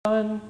One.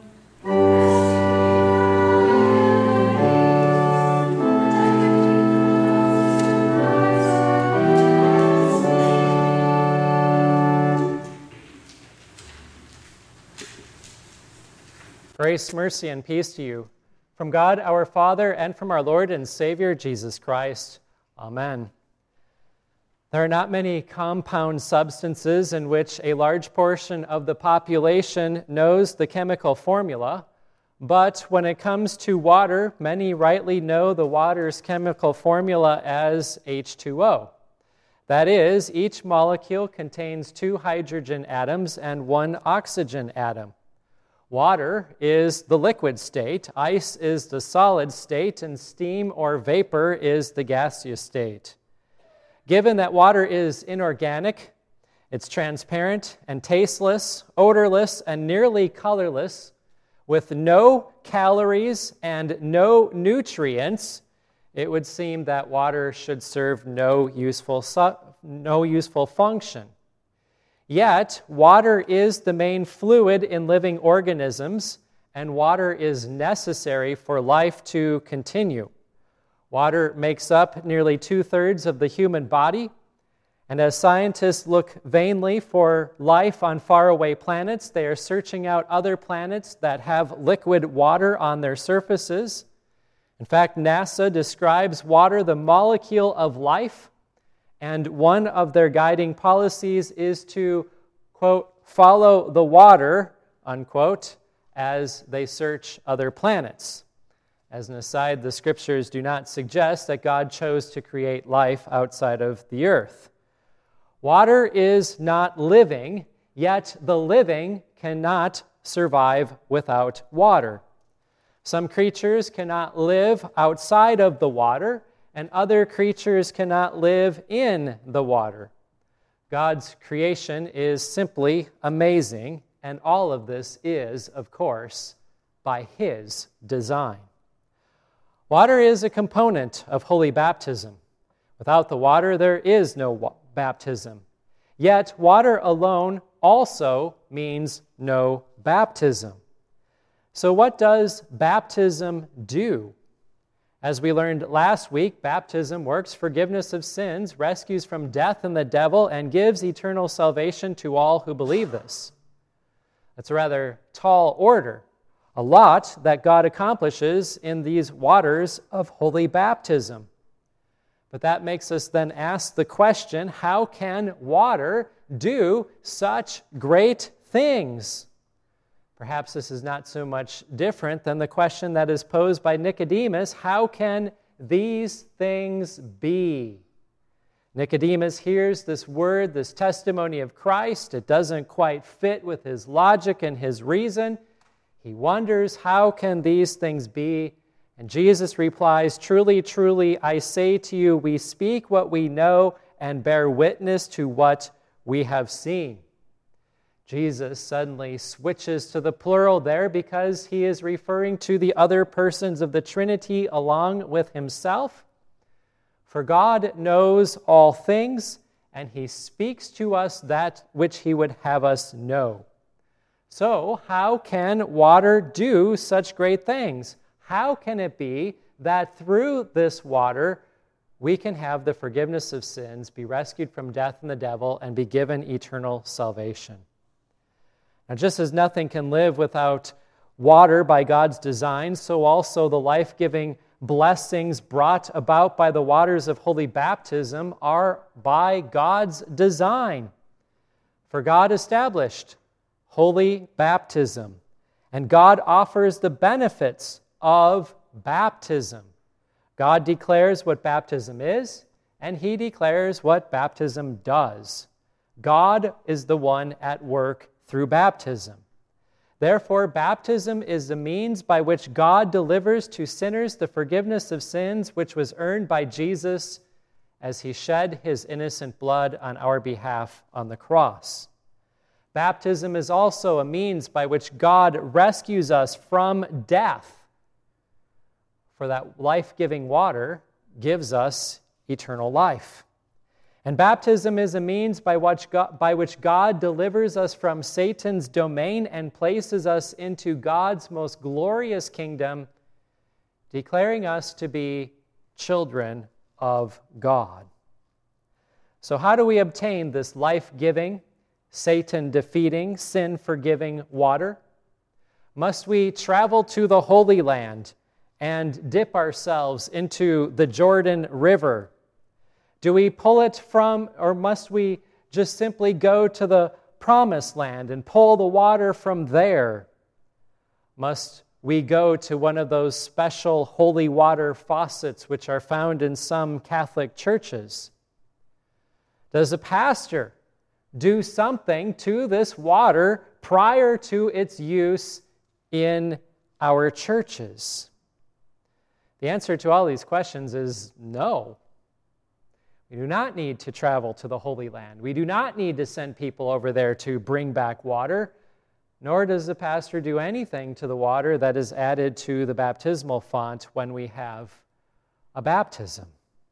Grace, mercy, and peace to you from God our Father and from our Lord and Savior Jesus Christ. Amen. There are not many compound substances in which a large portion of the population knows the chemical formula, but when it comes to water, many rightly know the water's chemical formula as H2O. That is, each molecule contains 2 hydrogen atoms and 1 oxygen atom. Water is the liquid state, ice is the solid state, and steam or vapor is the gaseous state. Given that water is inorganic, it's transparent and tasteless, odorless, and nearly colorless, with no calories and no nutrients, it would seem that water should serve no useful function. Yet, water is the main fluid in living organisms, and water is necessary for life to continue. Water makes up nearly 2/3 of the human body, and as scientists look vainly for life on faraway planets, they are searching out other planets that have liquid water on their surfaces. In fact, NASA describes water the molecule of life, and one of their guiding policies is to, quote, follow the water, unquote, as they search other planets. As an aside, the scriptures do not suggest that God chose to create life outside of the earth. Water is not living, yet the living cannot survive without water. Some creatures cannot live outside of the water, and other creatures cannot live in the water. God's creation is simply amazing, and all of this is, of course, by His design. Water is a component of holy baptism. Without the water, there is no baptism. Yet, water alone also means no baptism. So what does baptism do? As we learned last week, baptism works forgiveness of sins, rescues from death and the devil, and gives eternal salvation to all who believe this. That's a rather tall order. A lot that God accomplishes in these waters of holy baptism. But that makes us then ask the question, how can water do such great things? Perhaps this is not so much different than the question that is posed by Nicodemus, how can these things be? Nicodemus hears this word, this testimony of Christ. It doesn't quite fit with his logic and his reason. He wonders, how can these things be? And Jesus replies, truly, truly, I say to you, we speak what we know and bear witness to what we have seen. Jesus suddenly switches to the plural there because he is referring to the other persons of the Trinity along with himself. For God knows all things, and he speaks to us that which he would have us know. So, how can water do such great things? How can it be that through this water we can have the forgiveness of sins, be rescued from death and the devil, and be given eternal salvation? Now, just as nothing can live without water by God's design, so also the life-giving blessings brought about by the waters of holy baptism are by God's design. For God established holy baptism, and God offers the benefits of baptism. God declares what baptism is, and he declares what baptism does. God is the one at work through baptism. Therefore, baptism is the means by which God delivers to sinners the forgiveness of sins which was earned by Jesus as he shed his innocent blood on our behalf on the cross. Baptism is also a means by which God rescues us from death, for that life-giving water gives us eternal life. And baptism is a means by which God delivers us from Satan's domain and places us into God's most glorious kingdom, declaring us to be children of God. So how do we obtain this life-giving, Satan-defeating, sin-forgiving water? Must we travel to the Holy Land and dip ourselves into the Jordan River? Do we pull it from, or must we just simply go to the Promised Land and pull the water from there? Must we go to one of those special holy water faucets which are found in some Catholic churches? Does a pastor do something to this water prior to its use in our churches? The answer to all these questions is no. We do not need to travel to the Holy Land. We do not need to send people over there to bring back water, nor does the pastor do anything to the water that is added to the baptismal font when we have a baptism.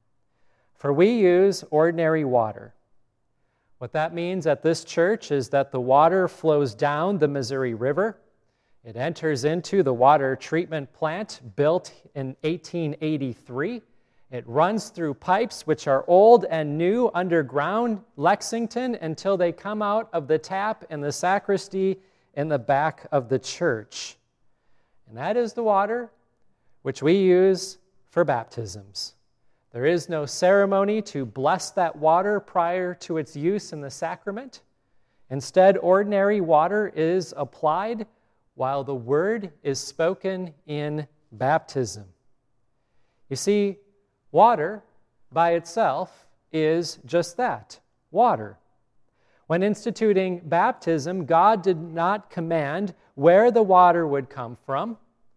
For we use ordinary water. What that means at this church is that the water flows down the Missouri River. It enters into the water treatment plant built in 1883. It runs through pipes which are old and new underground Lexington until they come out of the tap in the sacristy in the back of the church. And that is the water which we use for baptisms. There is no ceremony to bless that water prior to its use in the sacrament. Instead, ordinary water is applied while the word is spoken in baptism. You see, water by itself is just that, water. When instituting baptism, God did not command where the water would come from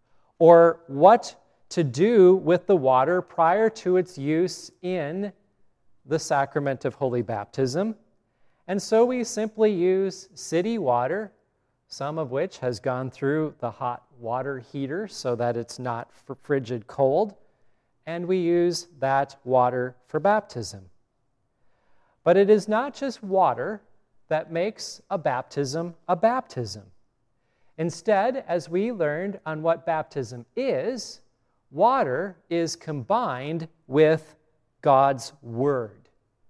or what to do with the water prior to its use in the sacrament of holy baptism. And so we simply use city water, some of which has gone through the hot water heater so that it's not frigid cold, and we use that water for baptism. But it is not just water that makes a baptism a baptism. Instead, as we learned on what baptism is, water is combined with God's Word.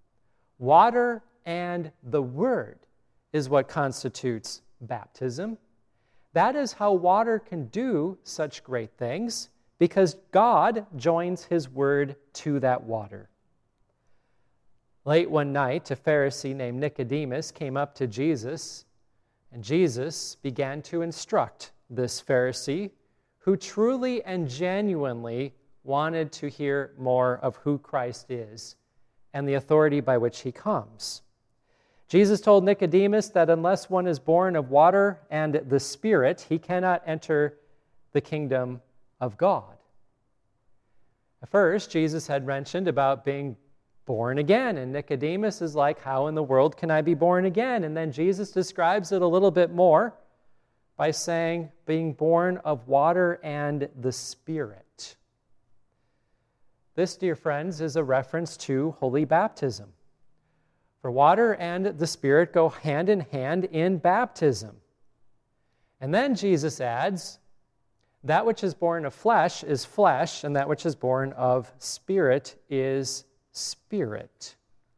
Water and the Word is what constitutes baptism. That is how water can do such great things, because God joins His Word to that water. Late one night, a Pharisee named Nicodemus came up to Jesus, and Jesus began to instruct this Pharisee, who truly and genuinely wanted to hear more of who Christ is and the authority by which He comes. Jesus told Nicodemus that unless one is born of water and the Spirit, he cannot enter the kingdom of God. At first, Jesus had mentioned about being born again, and Nicodemus is like, how in the world can I be born again? And then Jesus describes it a little bit more by saying, being born of water and the Spirit. This, dear friends, is a reference to holy baptism. For water and the Spirit go hand in hand in baptism. And then Jesus adds, that which is born of flesh is flesh, and that which is born of spirit is spirit.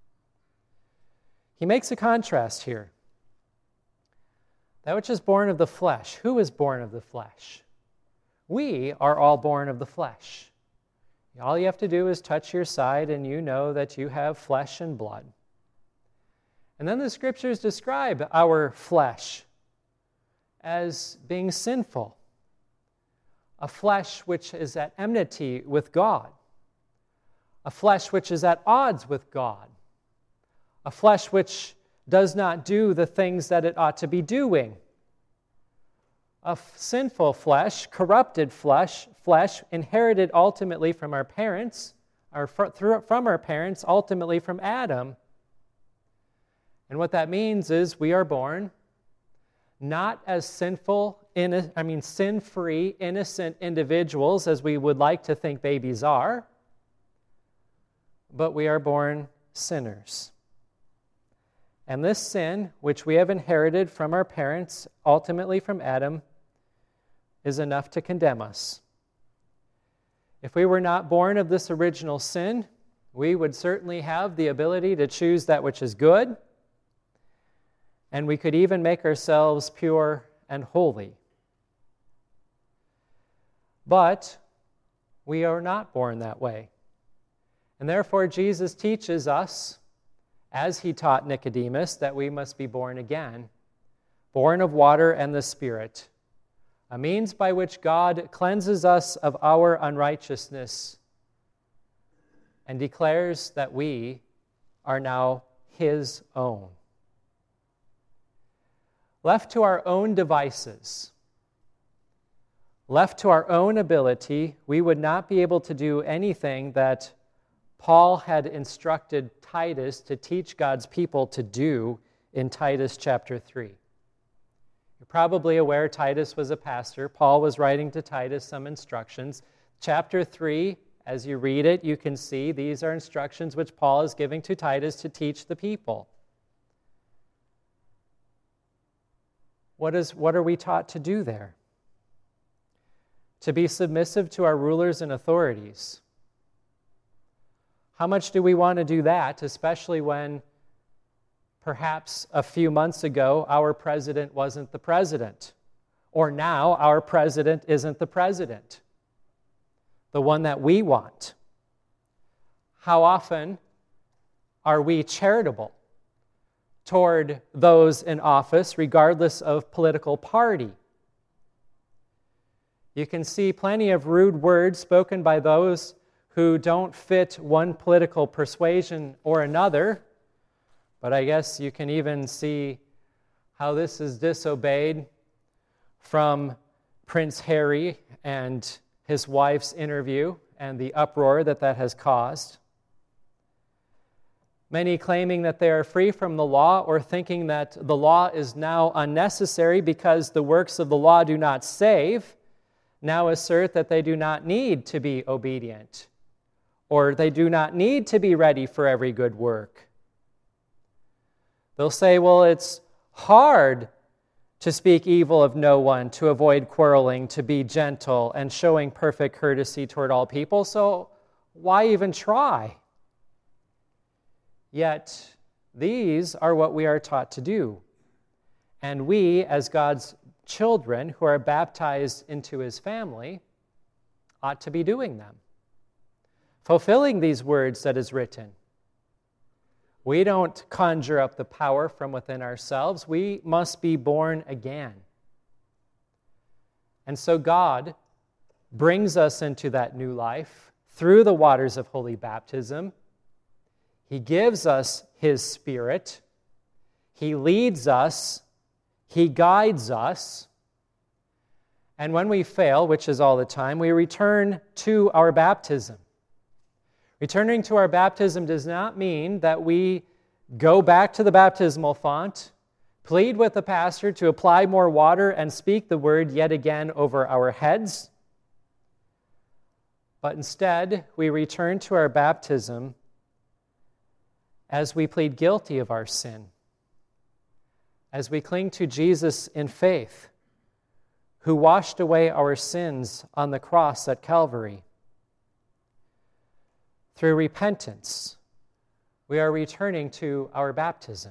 He makes a contrast here. That which is born of the flesh. Who is born of the flesh? We are all born of the flesh. All you have to do is touch your side, and you know that you have flesh and blood. And then the Scriptures describe our flesh as being sinful. A flesh which is at enmity with God. A flesh which is at odds with God. A flesh which does not do the things that it ought to be doing. A sinful flesh, corrupted flesh inherited ultimately from our parents, ultimately from Adam. And what that means is we are born not as sin-free, innocent individuals as we would like to think babies are, but we are born sinners. And this sin, which we have inherited from our parents, ultimately from Adam, is enough to condemn us. If we were not born of this original sin, we would certainly have the ability to choose that which is good, and we could even make ourselves pure and holy. But we are not born that way. And therefore, Jesus teaches us, as he taught Nicodemus, that we must be born again, born of water and the Spirit, a means by which God cleanses us of our unrighteousness and declares that we are now his own. Left to our own devices, left to our own ability, we would not be able to do anything that Paul had instructed Titus to teach God's people to do in Titus chapter 3. You're probably aware Titus was a pastor. Paul was writing to Titus some instructions. Chapter 3, as you read it, you can see these are instructions which Paul is giving to Titus to teach the people. What are we taught to do there? To be submissive to our rulers and authorities. How much do we want to do that, especially when perhaps a few months ago our president wasn't the president, or now our president isn't the president, the one that we want? How often are we charitable toward those in office, regardless of political party? You can see plenty of rude words spoken by those who don't fit one political persuasion or another, but I guess you can even see how this is disobeyed from Prince Harry and his wife's interview and the uproar that has caused. Many claiming that they are free from the law or thinking that the law is now unnecessary because the works of the law do not save, now assert that they do not need to be obedient, or they do not need to be ready for every good work. They'll say, well, it's hard to speak evil of no one, to avoid quarreling, to be gentle, and showing perfect courtesy toward all people, so why even try? Yet, these are what we are taught to do. And we, as God's children who are baptized into his family, ought to be doing them, fulfilling these words that is written. We don't conjure up the power from within ourselves. We must be born again. And so God brings us into that new life through the waters of holy baptism. He gives us his Spirit. He leads us. He guides us. And when we fail, which is all the time, we return to our baptism. Returning to our baptism does not mean that we go back to the baptismal font, plead with the pastor to apply more water, and speak the word yet again over our heads. But instead, we return to our baptism as we plead guilty of our sin, as we cling to Jesus in faith, who washed away our sins on the cross at Calvary. Through repentance, we are returning to our baptism.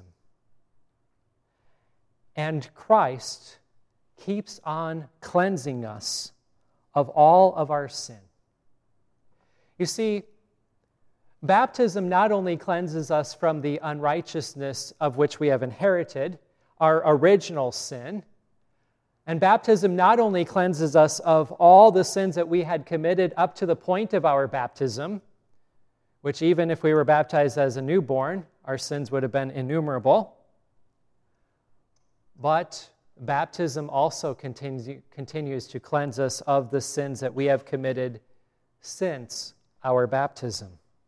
And Christ keeps on cleansing us of all of our sin. You see, baptism not only cleanses us from the unrighteousness of which we have inherited, our original sin, and baptism not only cleanses us of all the sins that we had committed up to the point of our baptism, which even if we were baptized as a newborn, our sins would have been innumerable. But baptism also continues to cleanse us of the sins that we have committed since our baptism.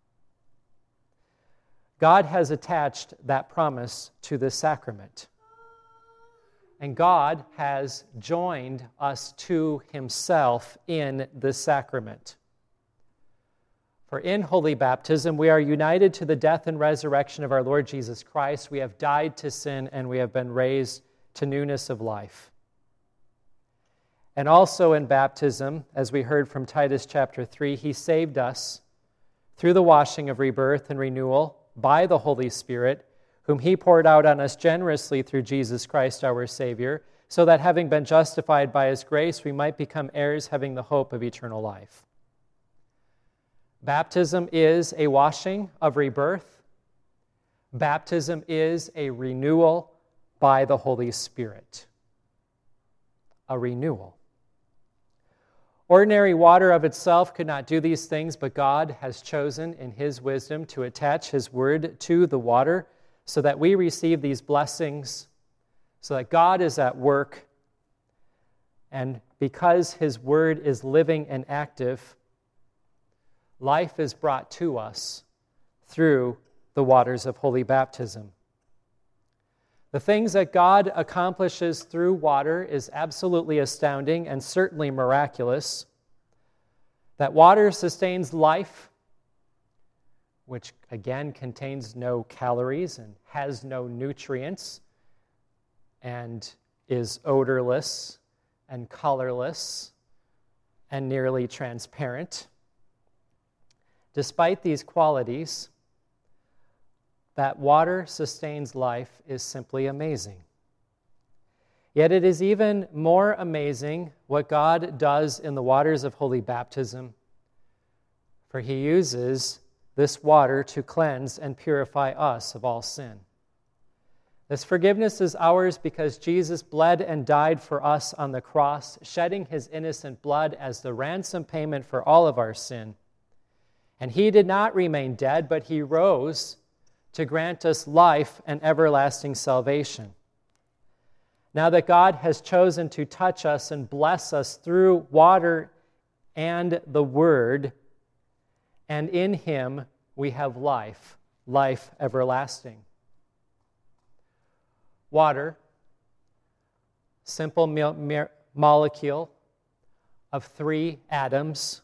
God has attached that promise to this sacrament. And God has joined us to himself in this sacrament. For in holy baptism we are united to the death and resurrection of our Lord Jesus Christ. We have died to sin and we have been raised to newness of life. And also in baptism, as we heard from Titus chapter 3, he saved us through the washing of rebirth and renewal by the Holy Spirit, whom he poured out on us generously through Jesus Christ our Savior, so that having been justified by his grace, we might become heirs having the hope of eternal life. Baptism is a washing of rebirth. Baptism is a renewal by the Holy Spirit. A renewal. Ordinary water of itself could not do these things, but God has chosen in his wisdom to attach his word to the water so that we receive these blessings, so that God is at work, and because his word is living and active, life is brought to us through the waters of holy baptism. The things that God accomplishes through water is absolutely astounding and certainly miraculous. That water sustains life, which again contains no calories and has no nutrients, and is odorless and colorless and nearly transparent. Despite these qualities, that water sustains life is simply amazing. Yet it is even more amazing what God does in the waters of holy baptism, for he uses this water to cleanse and purify us of all sin. This forgiveness is ours because Jesus bled and died for us on the cross, shedding his innocent blood as the ransom payment for all of our sin. And he did not remain dead, but he rose to grant us life and everlasting salvation. Now that God has chosen to touch us and bless us through water and the Word, and in him we have life, life everlasting. Water, simple molecule of 3 atoms,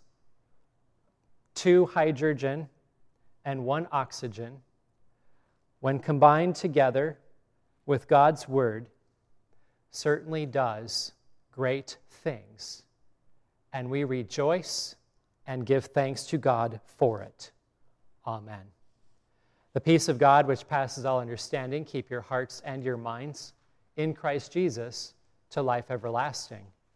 2 hydrogen and 1 oxygen, when combined together with God's Word, certainly does great things, and we rejoice and give thanks to God for it. Amen. The peace of God, which passes all understanding, keep your hearts and your minds in Christ Jesus to life everlasting.